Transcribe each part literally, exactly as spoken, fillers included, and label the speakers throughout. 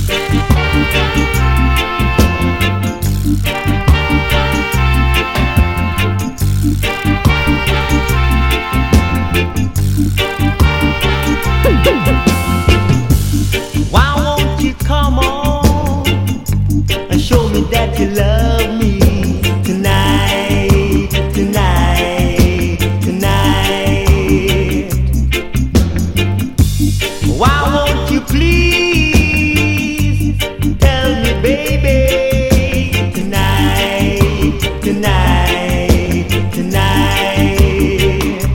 Speaker 1: Why won't you come on and show me that you love me tonight, tonight, tonight? Why won't you please tell me, baby, tonight, tonight, tonight?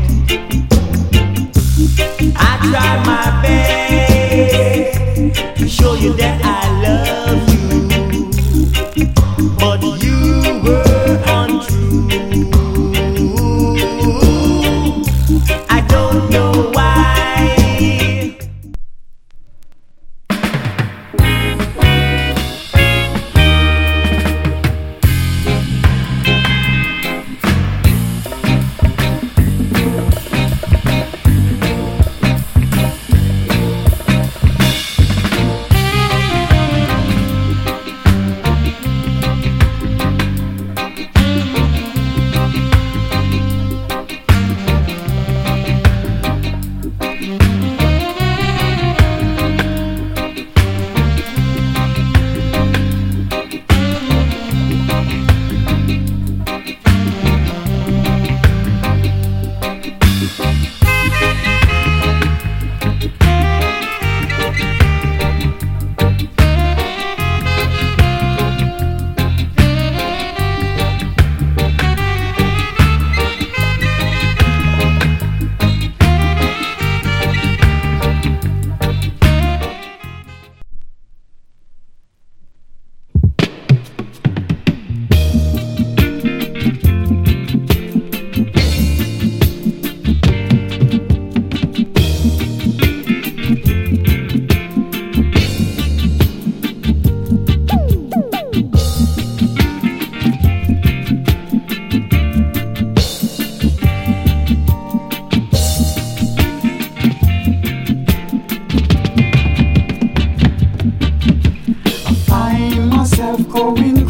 Speaker 1: I try my best to show you that I love you, but you were untrue. I don't know why.
Speaker 2: Going